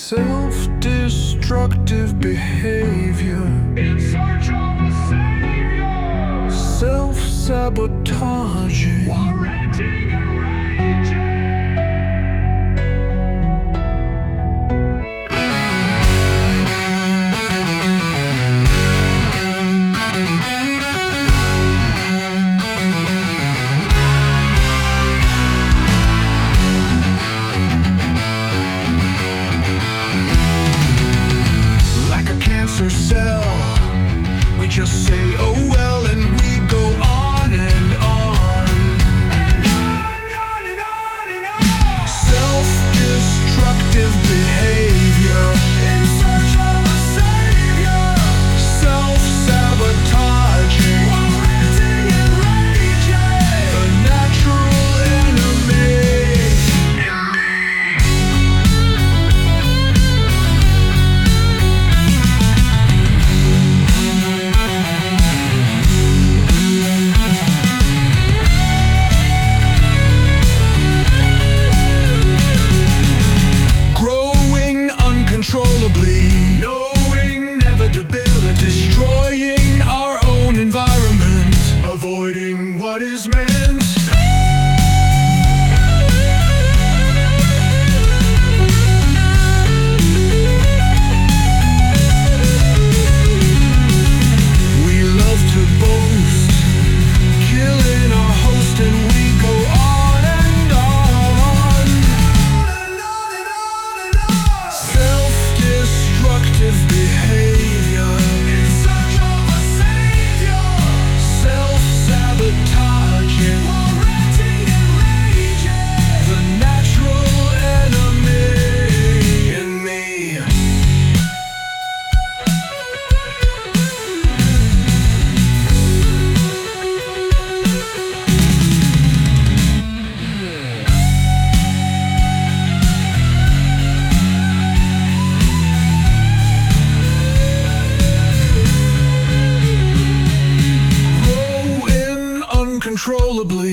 Self-destructive behavior, in search of a savior, self-sabotaging, while ranting and raging. Like a cancer cell, we just say, oh well, and we go on and on. And on and on and on. Self-destructive behavior, In search of a savior, self-sabotaging, while ranting and raging. the natural enemy in me. Growing uncontrollably, Knowing inevitability, destroying our own environment, avoiding what is meant. we love to boast, killing our host, and we go on and on. And on and on and on. Self-destructive behavior, In search of a savior, self-sabotaging, while ranting and raging. the natural enemy in me. Growing uncontrollably,